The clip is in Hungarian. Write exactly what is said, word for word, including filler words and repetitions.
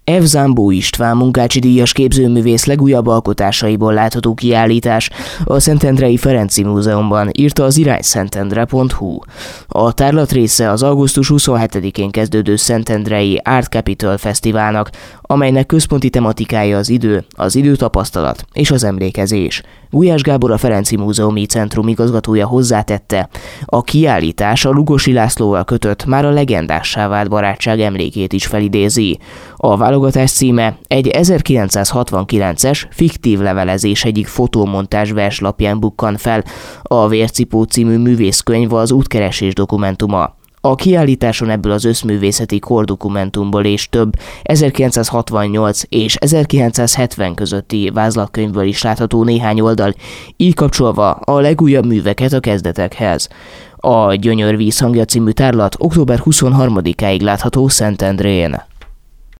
F. Zambó István Munkácsi díjas képzőművész legújabb alkotásaiból látható kiállítás a Szentendrei Ferenczy Múzeumban, írta az irány szentendre pont hu. A tárlat része az augusztus huszonhetedikén kezdődő Szentendrei Art Capital Fesztiválnak, amelynek központi tematikája az idő, az időtapasztalat és az emlékezés. Gulyás Gábor, a Ferenczy Múzeumi Centrum igazgatója hozzátette, a kiállítás a Lugosi Lászlóval kötött, már a legendássá vált barátság emlékét is felidézi. A válogatás címe egy ezerkilencszázhatvankilences fiktív levelezés egyik fotómontázs verslapján bukkan fel. A Vércipó című művészkönyv az útkeresés dokumentuma. A kiállításon ebből az összművészeti kordokumentumból és több ezerkilencszázhatvannyolc és ezerkilencszázhetven közötti vázlatkönyvből is látható néhány oldal, így kapcsolva a legújabb műveket a kezdetekhez. A Gyönyör vízhangja című tárlat október huszonharmadikáig látható Szentendrén.